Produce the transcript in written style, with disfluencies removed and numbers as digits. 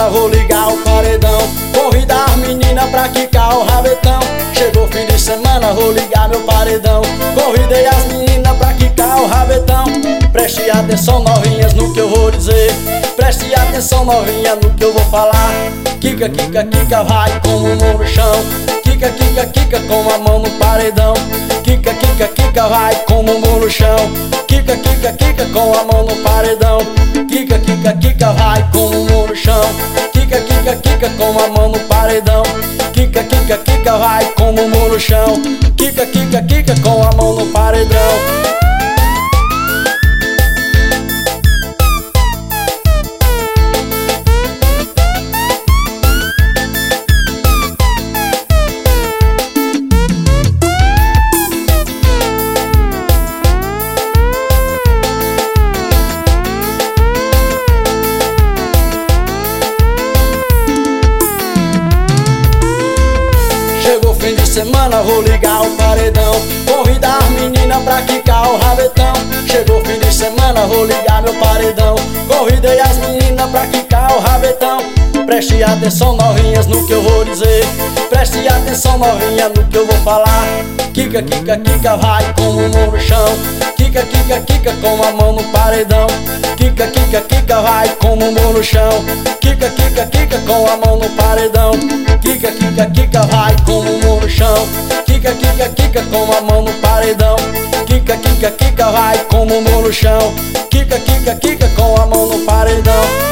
vou ligar o paredão. Convidar as meninas pra quicar o rabetão. Chegou fim de semana, vou ligar meu paredão. Convidei as meninas pra quicar o rabetão. Preste atenção, novinhas, no que eu vou dizer. Preste atenção, novinha, no que eu vou falar. Quica, quica, quica, vai com o mão no chão. Quica, quica, quica, com a mão no paredão. Quica, quica, quica, vai com o mão no chão. Quica, quica, quica, com a mão no paredão. Quica, quica, quica, vai com o mão no chão. Quica, quica, quica, com a mão no paredão. Quica, quica, quica, vai com o mão no chão. Quica, quica, quica, com a mão no paredão. Chegou fim de semana, vou ligar o paredão. Convidar as meninas pra quicar o rabetão. Chegou fim de semana, vou ligar meu paredão. Convidei as meninas pra quicar o rabetão. Preste atenção, novinhas, no que eu vou dizer. Preste atenção, novinha, no que eu vou falar. Quica, quica, quica, vai com o mão no chão. Quica, quica, quica, com a mão no paredão. Quica, quica, quica, vai com o mão no chão. Quica, quica, quica, com a mão no paredão. Quica, quica, quica, vai com o mão no chão. Quica, quica, quica, com a mão no paredão. Quica, quica, quica, vai com o mão no chão. Quica, quica, quica, com a mão no paredão.